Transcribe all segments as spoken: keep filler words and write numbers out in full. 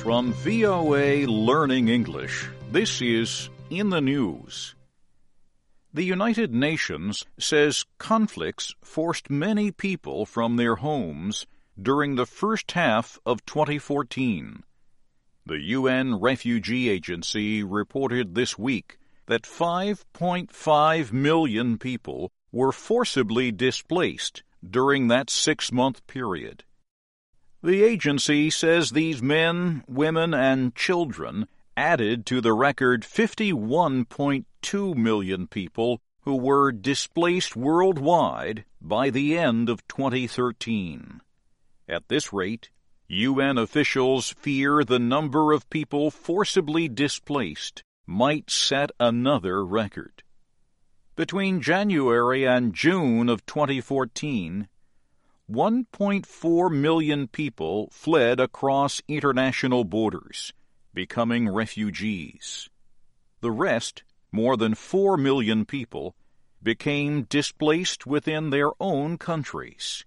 From V O A Learning English, this is In the News. The United Nations says conflicts forced many people from their homes during the first half of twenty fourteen. The U N Refugee Agency reported this week that five point five million people were forcibly displaced during that six-month period. The agency says these men, women, and children added to the record fifty-one point two million people who were displaced worldwide by the end of twenty thirteen. At this rate, U N officials fear the number of people forcibly displaced might set another record. Between January and June of twenty fourteen, one point four million people fled across international borders, becoming refugees. The rest, more than four million people, became displaced within their own countries.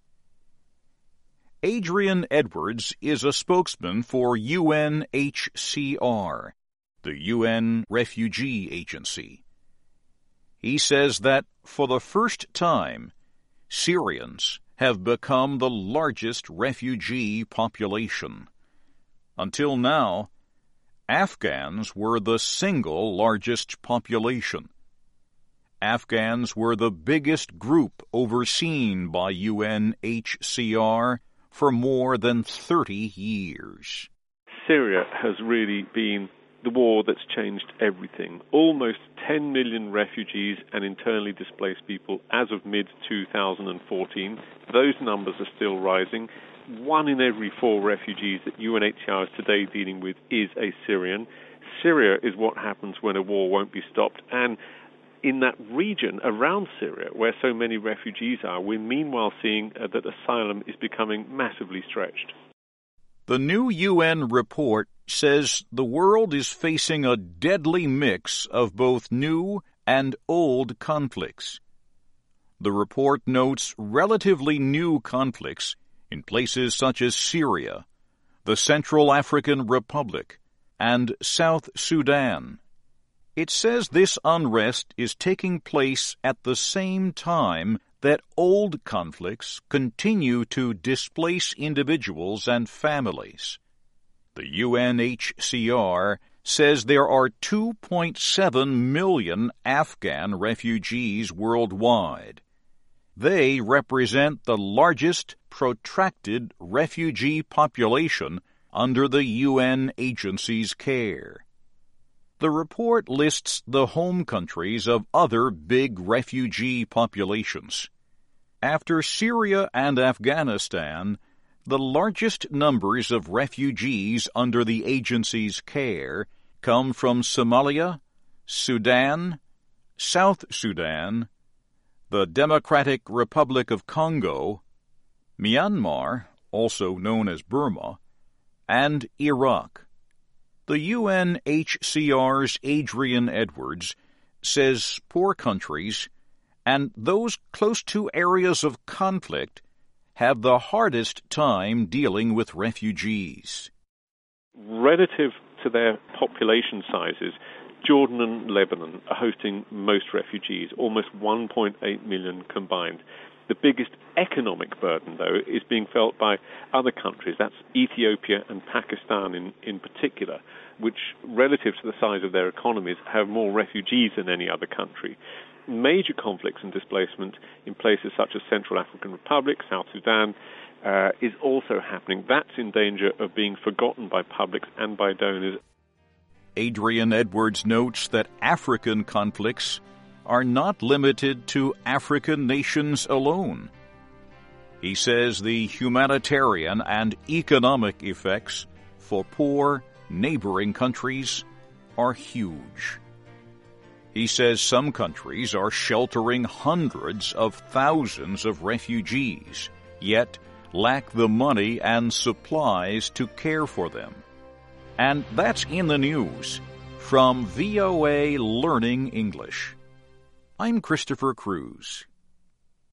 Adrian Edwards is a spokesman for U N H C R, the U N Refugee Agency. He says that, for the first time, Syrians have become the largest refugee population. Until now, Afghans were the single largest population. Afghans were the biggest group overseen by U N H C R for more than thirty years. Syria has really been the war that's changed everything. Almost ten million refugees and internally displaced people as of mid twenty fourteen. Those numbers are still rising. One in every four refugees that U N H C R is today dealing with is a Syrian. Syria is what happens when a war won't be stopped. And in that region around Syria, where so many refugees are, we're meanwhile seeing uh, that asylum is becoming massively stretched. The new U N report says the world is facing a deadly mix of both new and old conflicts. The report notes relatively new conflicts in places such as Syria, the Central African Republic, and South Sudan. It says this unrest is taking place at the same time that old conflicts continue to displace individuals and families. The U N H C R says there are two point seven million Afghan refugees worldwide. They represent the largest protracted refugee population under the U N agency's care. The report lists the home countries of other big refugee populations. After Syria and Afghanistan, the largest numbers of refugees under the agency's care come from Somalia, Sudan, South Sudan, the Democratic Republic of Congo, Myanmar, also known as Burma, and Iraq. The U N H C R's Adrian Edwards says poor countries and those close to areas of conflict have the hardest time dealing with refugees. Relative to their population sizes, Jordan and Lebanon are hosting most refugees, almost one point eight million combined. The biggest economic burden, though, is being felt by other countries. That's Ethiopia and Pakistan in, in particular, which, relative to the size of their economies, have more refugees than any other country. Major conflicts and displacement in places such as Central African Republic, South Sudan, uh, is also happening. That's in danger of being forgotten by publics and by donors. Adrian Edwards notes that African conflicts are not limited to African nations alone. He says the humanitarian and economic effects for poor neighboring countries are huge. He says some countries are sheltering hundreds of thousands of refugees, yet lack the money and supplies to care for them. And that's In the News from V O A Learning English. I'm Christopher Cruz.